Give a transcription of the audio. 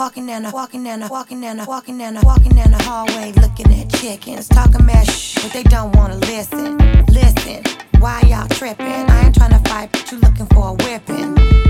walking down the hallway, looking at chickens, talking mad shh, but they don't wanna listen. Listen, why y'all tripping? I ain't tryna fight, but you looking for a whipping.